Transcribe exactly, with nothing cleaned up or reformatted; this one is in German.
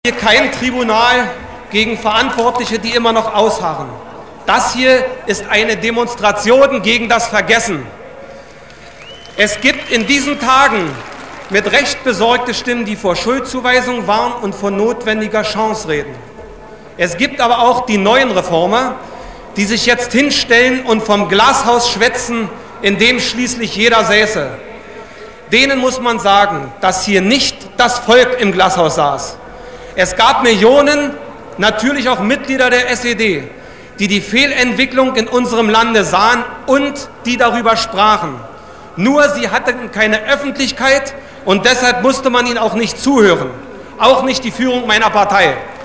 Hier kein Tribunal gegen Verantwortliche, die immer noch ausharren. Das hier ist eine Demonstration gegen das Vergessen. Es gibt in diesen Tagen mit Recht besorgte Stimmen, die vor Schuldzuweisung warnen und von notwendiger Chance reden. Es gibt aber auch die neuen Reformer, die sich jetzt hinstellen und vom Glashaus schwätzen, in dem schließlich jeder säße. Denen muss man sagen, dass hier nicht das Volk im Glashaus saß. Es gab Millionen, natürlich auch Mitglieder der S E D, die die Fehlentwicklung in unserem Lande sahen und die darüber sprachen. Nur sie hatten keine Öffentlichkeit und deshalb musste man ihnen auch nicht zuhören, auch nicht die Führung meiner Partei.